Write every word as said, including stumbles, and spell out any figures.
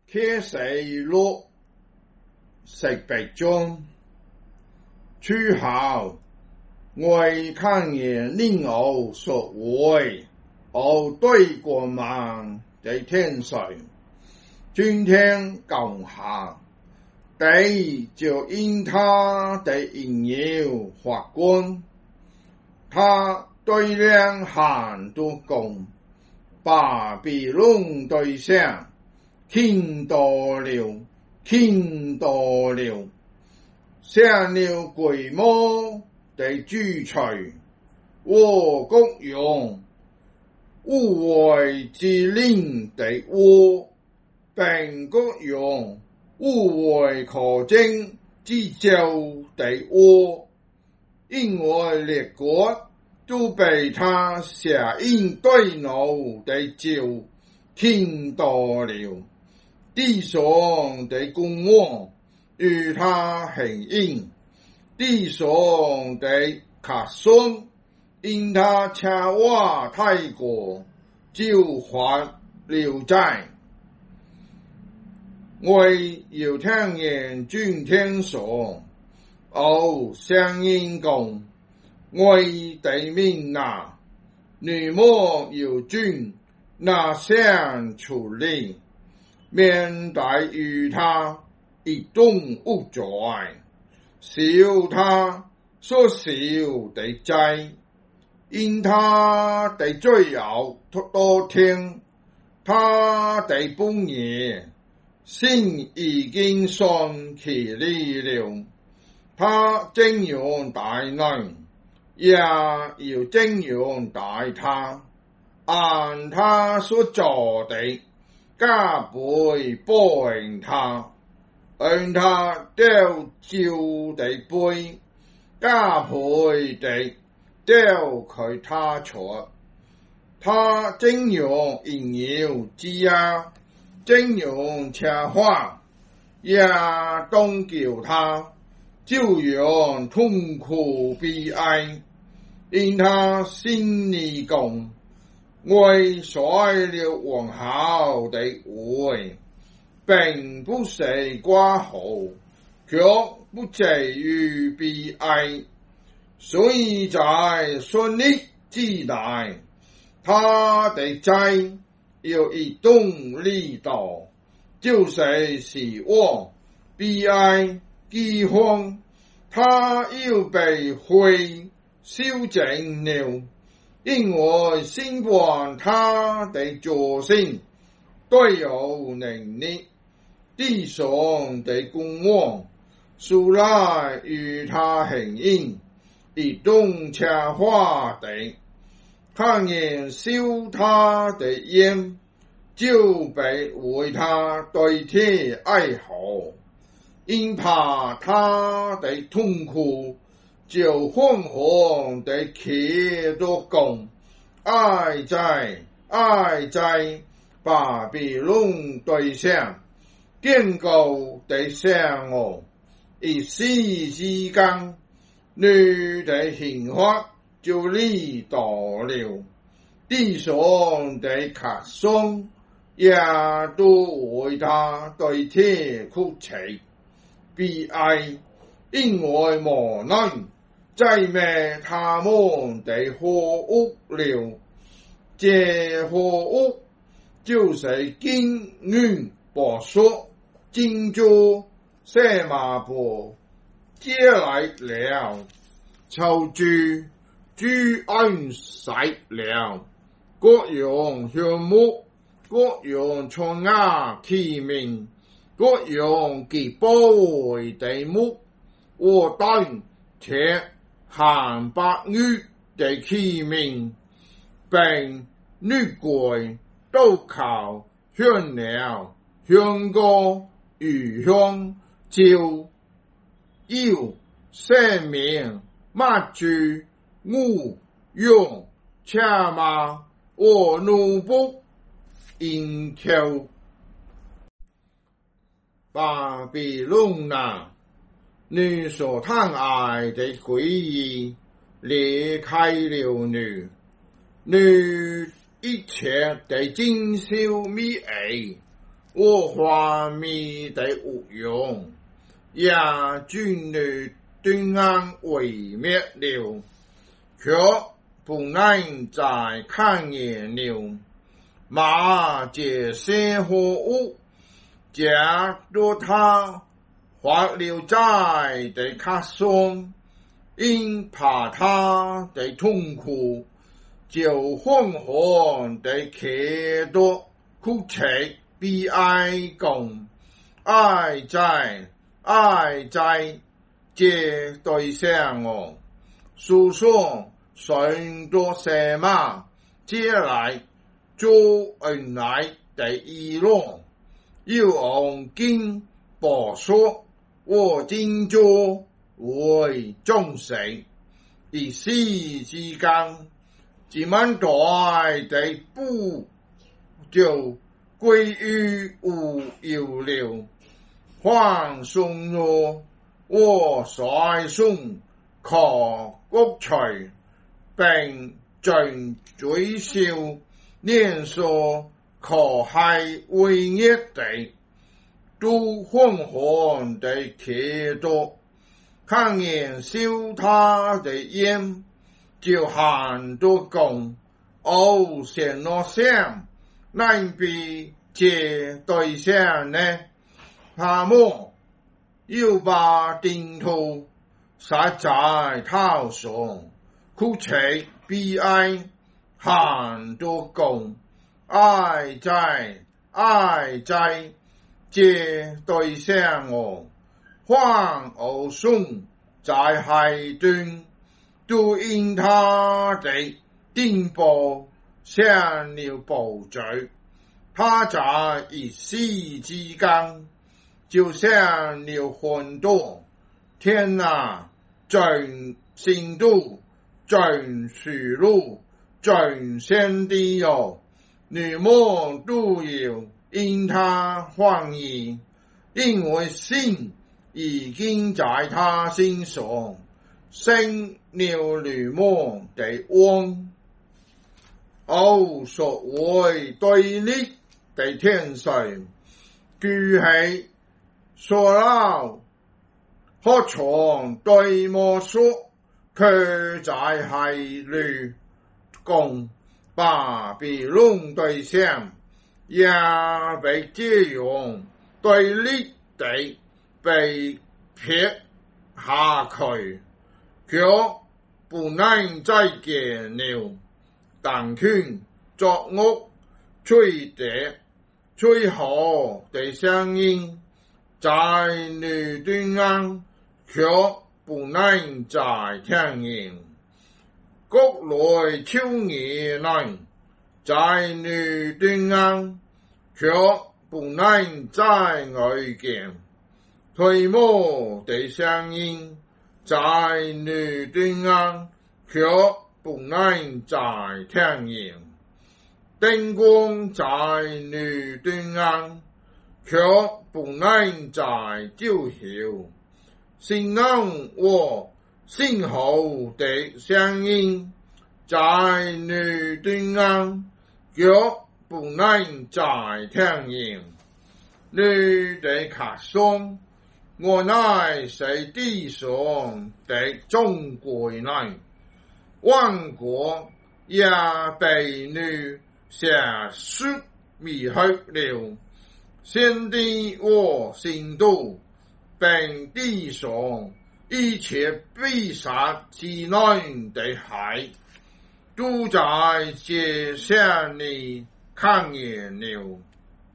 天谁落食白中，出好我看见令偶所为，偶对过忙在天上，今天讲下，第就因他的引诱法官，他对两汉都讲，巴比伦对象。听到了，听到了，上了规模的主材，我国用无为之令的我，并国用无为可证之教的我，因为列国都被他下印对脑的教听到了。地上的公王与他很应，地上的客松因他恰话太过，就还留在。为要听见君天所，偶相应讲，为地面那，女莫有君，那相处理。面带与他一动不在，笑他所笑的ใจ，因他的罪有多聽，他的本業心已經順其理了，他怎樣待人，也要怎樣待他，按他所做的。加倍報應他，讓他得照地背，加倍地丟佢他錯。他怎樣應有之呀，怎樣恰話，也當叫他，照樣痛苦悲哀，因他心裏講。為所了往後的會，並不是掛號，卻不至於悲哀，所以在順利之內，他的ใจ有一動力道，就是死亡、悲哀、饑荒，他要被會修正了。因為審判他的作性都有能力，地上的公王素來與他行應，一動恰話的，看見燒他的煙，就被為他對天哀嚎，因怕他的痛苦。就混混的企着講，愛在愛在巴比倫對象，建構的上哦，一時之間，你的刑罰就嚟到了，地上的客松也都為他對天哭泣，悲哀，因為無能。在滅他們的火屋了，這火屋就是金銀寶石、金珠、細麻布借來了，臭豬豬安洗了，各樣香木，各樣傳雅器皿，各樣極寶貴的木，我當鐵。含白玉的器皿，並女櫃都靠香料、香膏、魚香、椒、油、生命、麥珠、牛、羊、車馬和奴僕應求。巴比倫啊！你所貪愛的歸依離開了你，你一切的珍饈美味， 我花米的无用，亚军女对岸毁灭了，却不能再看见了。马这些货物，假若他滑流在的卡松，因怕他的痛苦，就混混的kre多哭泣悲哀共，爱在爱在这对象哦，诉说神多什么接来做恩来的一路，又用经保说我今作为众生，第四之间，自满代的不就归于无有了，放松了我率送可谷除，并尽追笑念说可害为业的，都混混的铁多，看见烧他的烟，就喊多讲，哦，先我想，那比这对象呢？他们又把顶头撒在头上，哭泣悲哀，喊多讲，爱在爱在这对象哦，换而送在海端，都因他的定波向了保罪，他在一夕之间就向了很多，天啊，尽心度，尽水路，尽先地哟，女魔都有因他欢迎，因为心已经在他心上生了女魔的汪。哦，所谓对立的天神，具系所有可從對魔說，卻在係裏共巴比倫對象，也被這樣對立地被撇下去，卻不能再見了。但權作惡吹笛吹號的聲音，在你對岸卻不能再聽見，國內超熱能在你對岸卻不能再外見，推磨的聲音在你對岸卻不能再聽見，燈光在你對岸卻不能再照曉，信仰和信號的聲音在你對岸卻不能再聽見，你的卡松，我乃是地上的中國人，萬國也被你下雪迷惑了，先帝和信徒並地上一切被殺之內的海，都在這些你看見了。